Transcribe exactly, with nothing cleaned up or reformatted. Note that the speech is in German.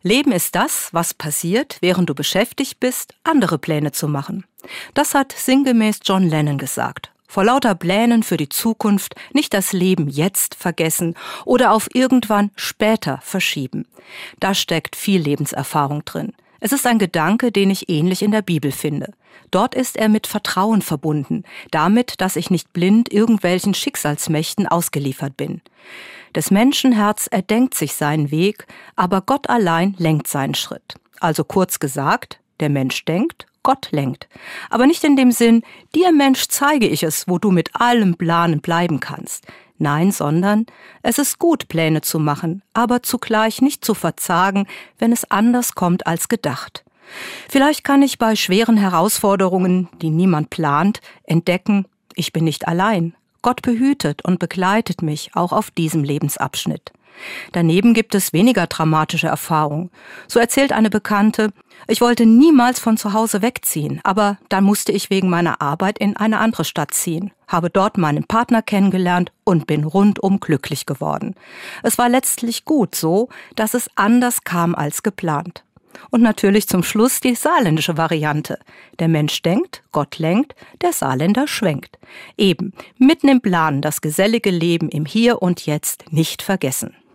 Leben ist das, was passiert, während du beschäftigt bist, andere Pläne zu machen. Das hat sinngemäß John Lennon gesagt. Vor lauter Plänen für die Zukunft nicht das Leben jetzt vergessen oder auf irgendwann später verschieben. Da steckt viel Lebenserfahrung drin. Es ist ein Gedanke, den ich ähnlich in der Bibel finde. Dort ist er mit Vertrauen verbunden, damit, dass ich nicht blind irgendwelchen Schicksalsmächten ausgeliefert bin. Des Menschen Herz erdenkt sich seinen Weg, aber Gott allein lenkt seinen Schritt. Also kurz gesagt, der Mensch denkt, Gott lenkt. Aber nicht in dem Sinn, dir Mensch zeige ich es, wo du mit allem Planen bleiben kannst. Nein, sondern es ist gut, Pläne zu machen, aber zugleich nicht zu verzagen, wenn es anders kommt als gedacht. Vielleicht kann ich bei schweren Herausforderungen, die niemand plant, entdecken, ich bin nicht allein. Gott behütet und begleitet mich auch auf diesem Lebensabschnitt. Daneben gibt es weniger dramatische Erfahrungen. So erzählt eine Bekannte, ich wollte niemals von zu Hause wegziehen, aber dann musste ich wegen meiner Arbeit in eine andere Stadt ziehen, habe dort meinen Partner kennengelernt und bin rundum glücklich geworden. Es war letztlich gut so, dass es anders kam als geplant. Und natürlich zum Schluss die saarländische Variante. Der Mensch denkt, Gott lenkt, der Saarländer schwenkt. Eben, mitten im Plan das gesellige Leben im Hier und Jetzt nicht vergessen.